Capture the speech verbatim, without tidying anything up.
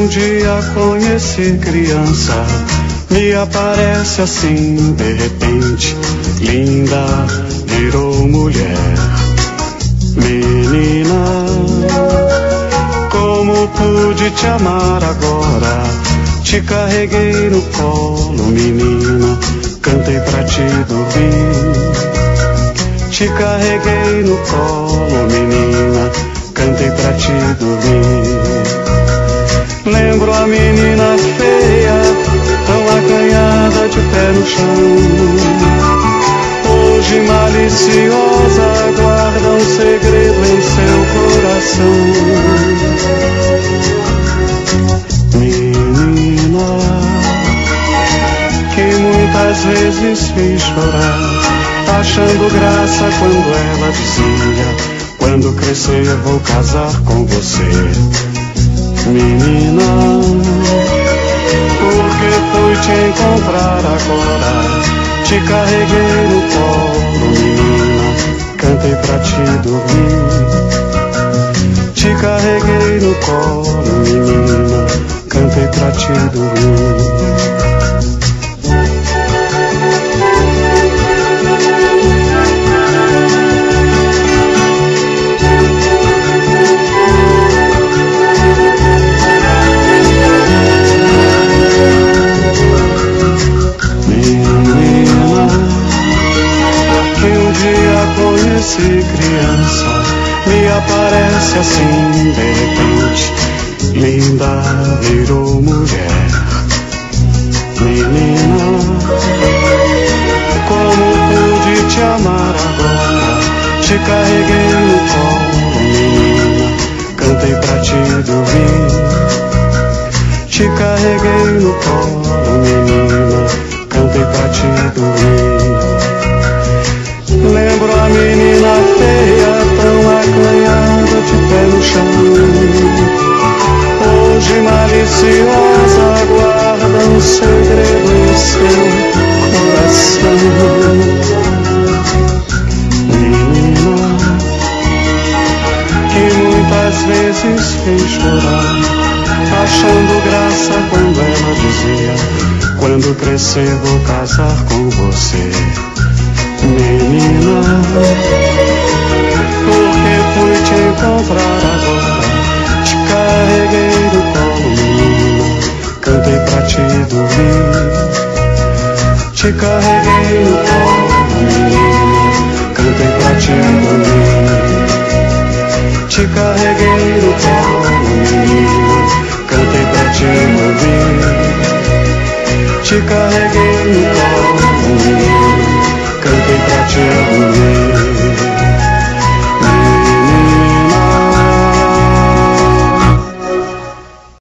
dia conheci criança, me aparece assim de repente, linda, virou mulher. Menina, como pude te amar agora? Te carreguei no colo, menina, cantei pra te dormir. Te carreguei no colo, menina, cantei pra te dormir. Lembro a menina feia, tão acanhada de pé no chão. Hoje maliciosa, guarda um segredo em seu coração. Menina, que muitas vezes fiz chorar, achando graça quando ela dizia: quando crescer vou casar com você. Menina, porque fui te encontrar agora, te carreguei no colo, menina, cantei pra te dormir. Te carreguei no colo, menina, cantei pra te dormir. Conheci criança, me aparece assim de repente, linda, virou mulher. Menina, como pude te amar agora? Te carreguei no colo, menina, cantei pra te dormir. Te carreguei no colo, menina, cantei pra te dormir. Lembro a menina feia, tão acanhada de pé no chão. Hoje maliciosa, guarda um segredo em seu coração. Menina, que muitas vezes fez chorar, achando graça quando ela dizia: quando crescer vou casar com você. Menina, porque fui te encontrar agora, te carreguei no colo, menina, cantei pra te dormir. Te carreguei no colo, menina, cantei pra te dormir. Te carreguei no colo,